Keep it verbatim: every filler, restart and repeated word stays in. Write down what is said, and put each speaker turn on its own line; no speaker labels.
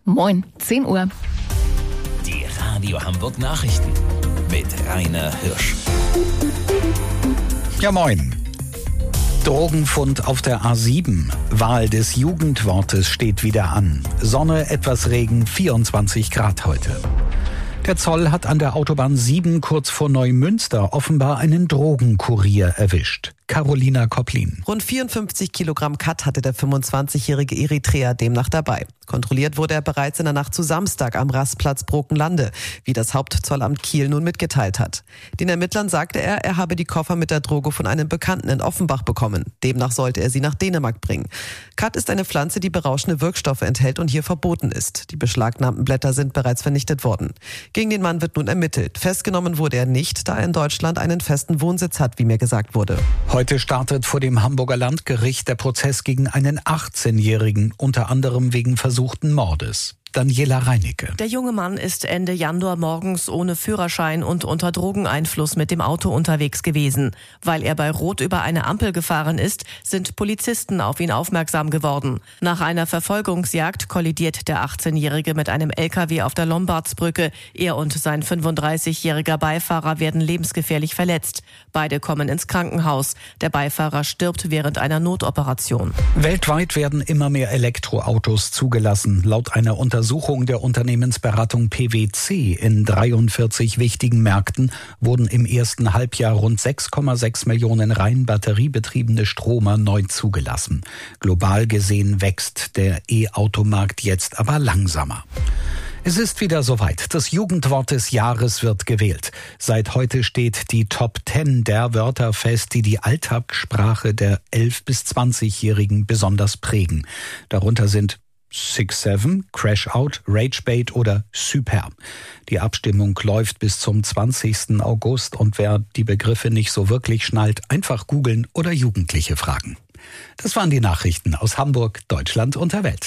Moin, zehn Uhr.
Die Radio Hamburg Nachrichten mit Rainer Hirsch.
Ja, moin. Drogenfund auf der A sieben. Wahl des Jugendwortes steht wieder an. Sonne, etwas Regen, vierundzwanzig Grad heute. Der Zoll hat an der Autobahn sieben kurz vor Neumünster offenbar einen Drogenkurier erwischt. Carolina Kopplin.
Rund vierundfünfzig Kilogramm Kat hatte der fünfundzwanzigjährige Eritreer demnach dabei. Kontrolliert wurde er bereits in der Nacht zu Samstag am Rastplatz Brokenlande, wie das Hauptzollamt Kiel nun mitgeteilt hat. Den Ermittlern sagte er, er habe die Koffer mit der Droge von einem Bekannten in Offenbach bekommen. Demnach sollte er sie nach Dänemark bringen. Kat ist eine Pflanze, die berauschende Wirkstoffe enthält und hier verboten ist. Die beschlagnahmten Blätter sind bereits vernichtet worden. Gegen den Mann wird nun ermittelt. Festgenommen wurde er nicht, da er in Deutschland einen festen Wohnsitz hat, wie mir gesagt wurde.
Heute startet vor dem Hamburger Landgericht der Prozess gegen einen achtzehnjährigen, unter anderem wegen versuchten Mordes. Daniela Reinicke.
Der junge Mann ist Ende Januar morgens ohne Führerschein und unter Drogeneinfluss mit dem Auto unterwegs gewesen. Weil er bei Rot über eine Ampel gefahren ist, sind Polizisten auf ihn aufmerksam geworden. Nach einer Verfolgungsjagd kollidiert der achtzehnjährige mit einem L K W auf der Lombardsbrücke. Er und sein fünfunddreißigjähriger Beifahrer werden lebensgefährlich verletzt. Beide kommen ins Krankenhaus. Der Beifahrer stirbt während einer Notoperation.
Weltweit werden immer mehr Elektroautos zugelassen. Laut einer Untersuchung Untersuchung der Unternehmensberatung P W C in dreiundvierzig wichtigen Märkten wurden im ersten Halbjahr rund sechs Komma sechs Millionen rein batteriebetriebene Stromer neu zugelassen. Global gesehen wächst der E-Automarkt jetzt aber langsamer. Es ist wieder soweit. Das Jugendwort des Jahres wird gewählt. Seit heute steht die Top zehn der Wörter fest, die die Alltagssprache der elf- bis zwanzigjährigen besonders prägen. Darunter sind six seven, Crash Out, Rage Bait oder Super. Die Abstimmung läuft bis zum zwanzigsten August und wer die Begriffe nicht so wirklich schnallt, einfach googeln oder Jugendliche fragen. Das waren die Nachrichten aus Hamburg, Deutschland und der Welt.